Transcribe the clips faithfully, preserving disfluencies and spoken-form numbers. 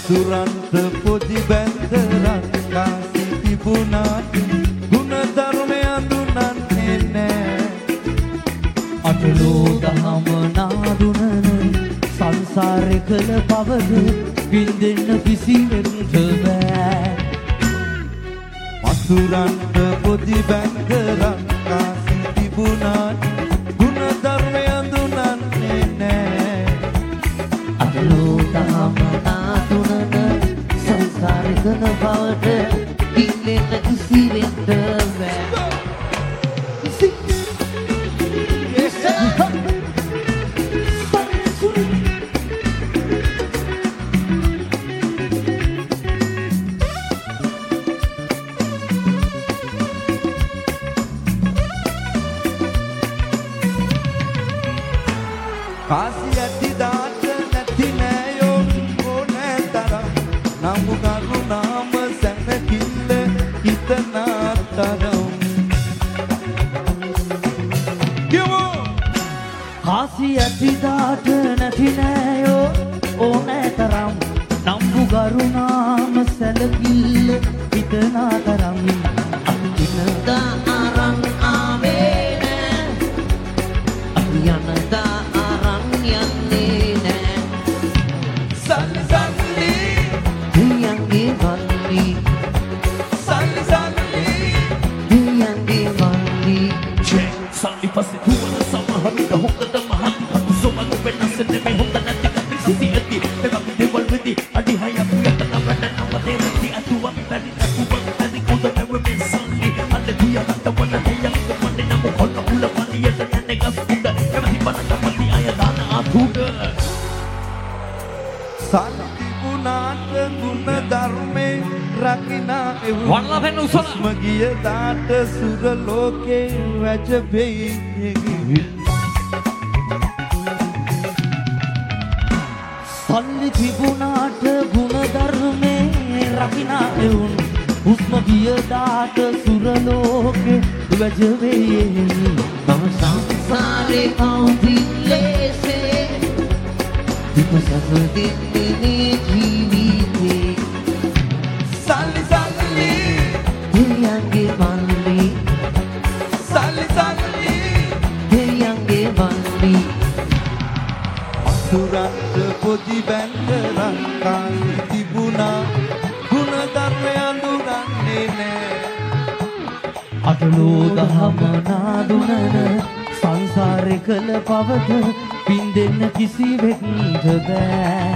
අසුරන්ත පොදි බැඳ රංකා තිබුණාට ගුණ ධර්මය අඳුනන්නේ නෑ. අටලෝ දහම නාදුනන සංසාරේ කළ පවද විඳින්න කිසිවෙකුට බෑ. අසුරන්ත පොදි බැඳ රංකා තිබුණාට ගුණ ධර්මය අඳුනන්නේ නෑ. අටලෝ දහම නාදුනන සංසාරේ කළ පවද විඳින්න කිසිවෙකුට බෑ. කාසි ඇති දාට නැති නෑයෝ ඕනෑ තරම් නමු කරුණාම සැනකිල්ල හිතනා තරම්. කාසි ඇති දාට නැති නෑයෝ ඕනෑ තරම් නම්බු කරුණාම සැලකිල්ල හිතනා තරම්. අතිනදා අරන් ආවේ නෑ අපි යනදා අරන් යන්නේ නෑ. සල්ලි සල්ලි දෙයන්ගේ වල්ලි සල්ලි සල්ලි දෙයන්ගේ වල්ලි සල්ලි පස්සේ දුවන සමහරුට හොඳට මහත් සොමග වෙනස් නෙමෙයි හොඳ නැති කපි සිටි ඇති දෙකක් දෙවල් වෙදි අඩි හයක් යටන වැඩ නම දෙවි අතුවක් බැරි අතුවක් බැරි කුද නැවෙන්නේ සල්ලි අද දියකට වන දෙයක් වන්නේ නම කොල්ල උල පලියට යන්නේ ගස් උඩ එමෙහි බනට පලි අය දාන අතුඩ. සත්තිපුනාට ගුණ ධර්මේ රකිනා එවුන් වල්ලා වෙන උසල මගිය දාට සුර ලෝකේ වැජබෙයි. සල්ලි තිබුණාට ගුණ ධර්මේ රකිනා එවුන් හුස්ම ගිය දාට සුර ලෝකේ වැජවෙයි. මම සංසාරේ කවුදිල්ලේසේ විපසක දෙන්නේ ජීවිතේ. සල්ලි සල්ලි දෙයන්ගේ වල්ලි සල්ලි සල්ලි දෙයන්ගේ වල්ලි අසුරන්ත පොදි බැඳ රංකා තිබුණා ගුණ ධර්මය අඳුනන්නේ නෑ. අටලෝ දහම නාදුනන සංසාරේ කළ පවද පින්දෙන්න කිසිවෙකුට බෑ.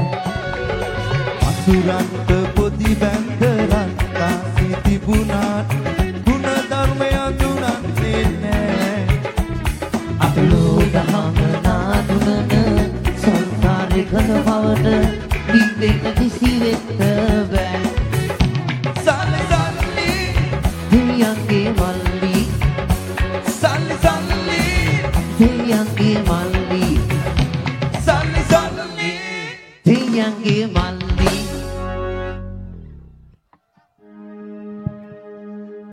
අසුරන්ත පොදි බැඳ රංකා තිබුණාට ගුණ ධර්මය අඳුනන්නේ නෑ. අටලෝ දහම නාදුනන සංසාරේ කළ පවද පින්දෙන්න කිසිවෙකුට බෑ. සල්ලි සල්ලි දෙයන්ගේ වල්ලි සල්ලි සල්ලි දෙයන්ගේ වල්ලි සල්ලි සල්ලි දෙයන්ගේ වල්ලි